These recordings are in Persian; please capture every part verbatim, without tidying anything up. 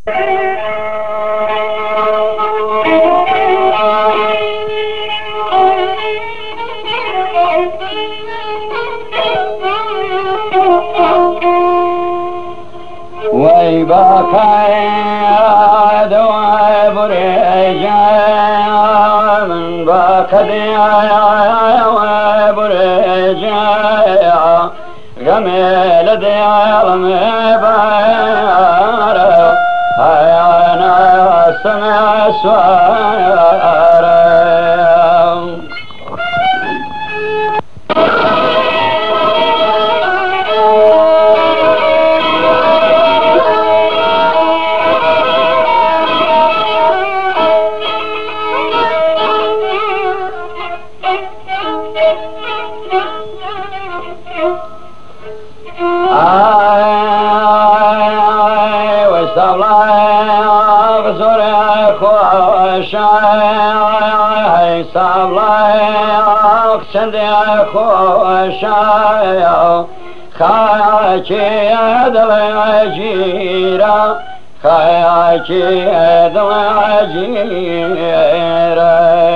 وای با کاید وای برجام با کدی وای برجام غمل دیالم بار انا سمع سوار سندي خوشايا خاكي دل عجيرة خاكي دل عجيرة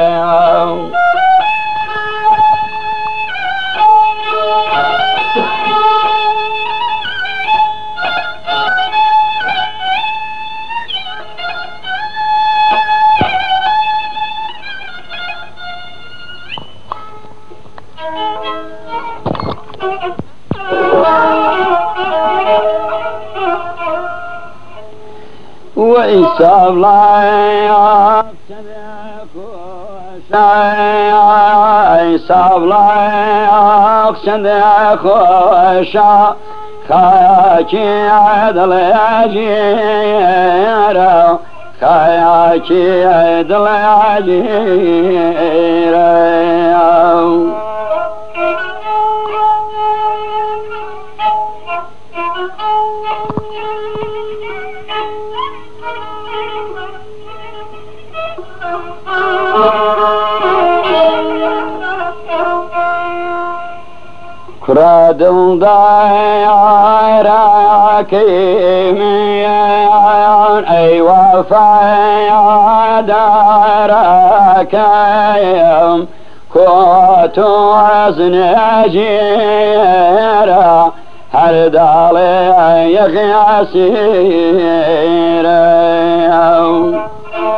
وإساب لا إساب لا أقصد خوشا خاكي عدل عجيرة خاكي عدل عجيرة كرادم دايرا كيميان أي وفايا دارا كيم كوتو عزنجيرا هل دالي يغياسيرا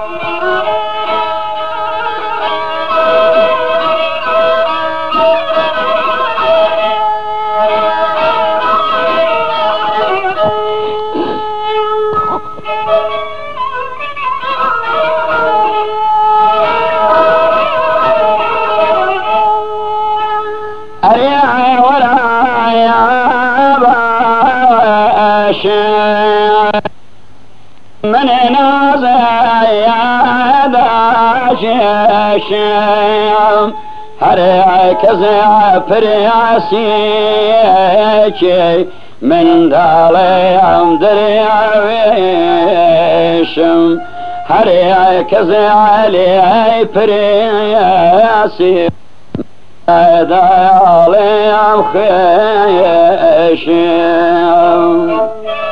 من نازع يا داشم هر كذا فرياسي من داليام درياويشم هر كذا علي فرياسي داليام خيشم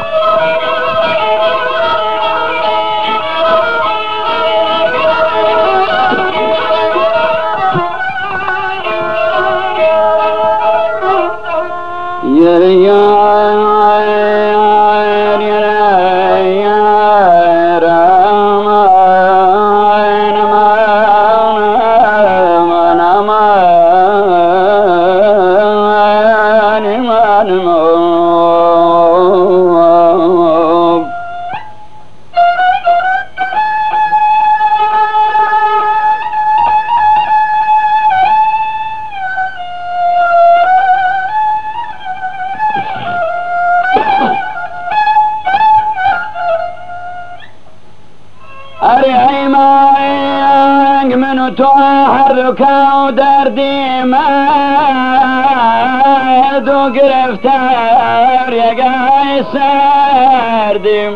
تحرك ودردي ما دو گرفتار يا قاي سردي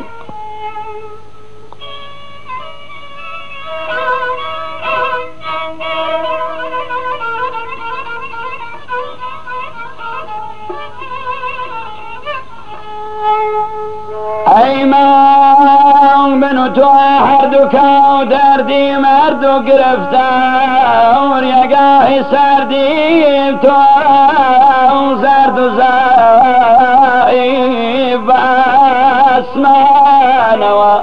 أي ما تو هر دو که دردی مردو گرفتار یگاهی سردیم تو زرد و زایی بسمانوا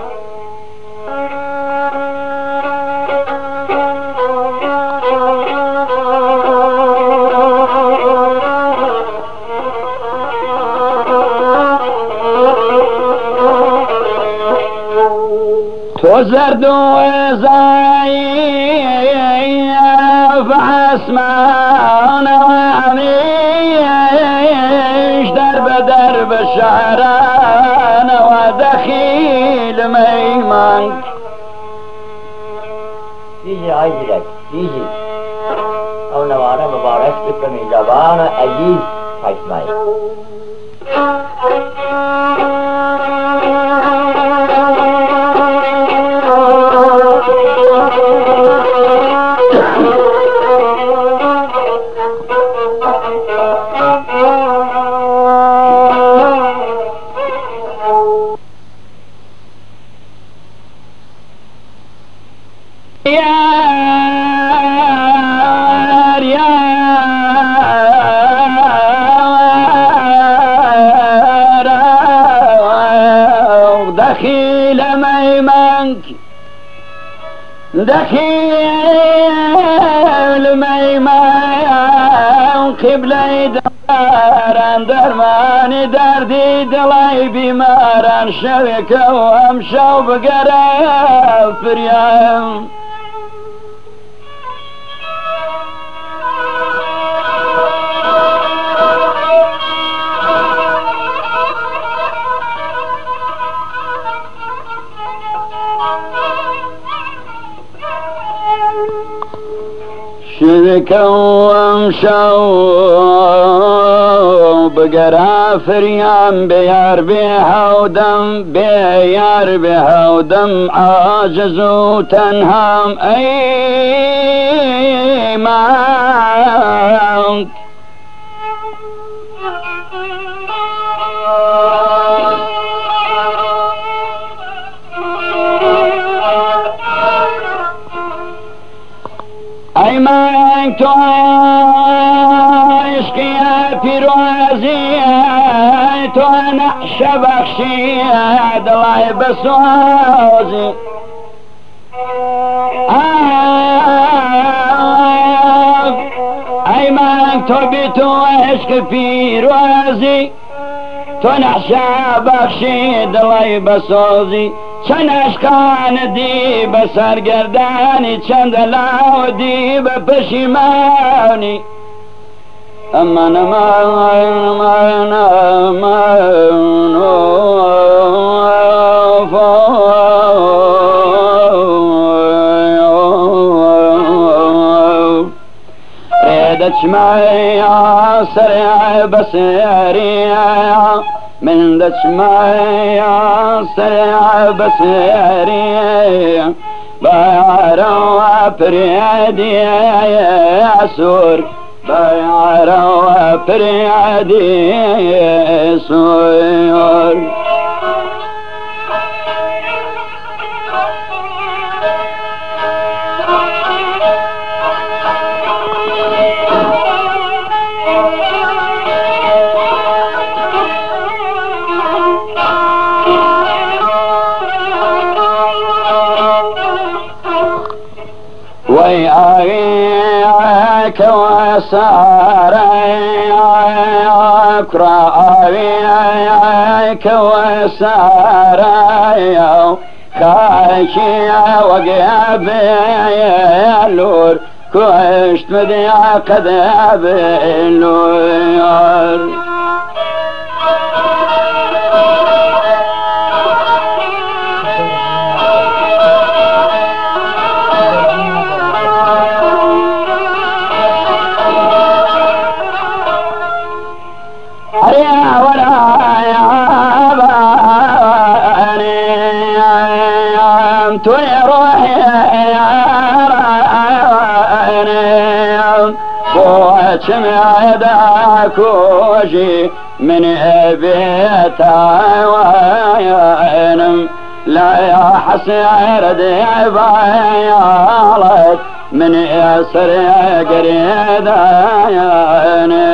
تو زرد و زایی بسمانوا میش در بدر بشعران و دخیل میمان دیجی آی دیرک دیجی او نواره مبارک بکنی جوان عزیز پشمای دخيل ميمنك دخيل ميمن قبلي داران درماني دردي دلاي بماران شوكة وامشو بقرا فريام شذكا وامشوا بقرا فريام بيار بها ودم بيار بها ودم عاجز وتنهام ايمانك ايمان تو عشقي يا فيروزي تو نحش بخشي دلاي بسوزي ايمان تو بيتو عشق فيروزي تو نحش بخشي دلاي بسوزي چند اشکان دی بسرگردانی چند لاو دی بپشیمانی امان امان امان امان ریدت شمایا سرع بسریا من دشماي سريع بسيري بايعروا فريادي يا سور بايعروا فريادي يا سور وياك وساريك رأيك وساريك خاشي وقابي اللور كشت مدي قذاب اللور تو روحي بوچم عداكوشي من بيتا وينم لا يا حسير دي عبايالك من يسر قريدين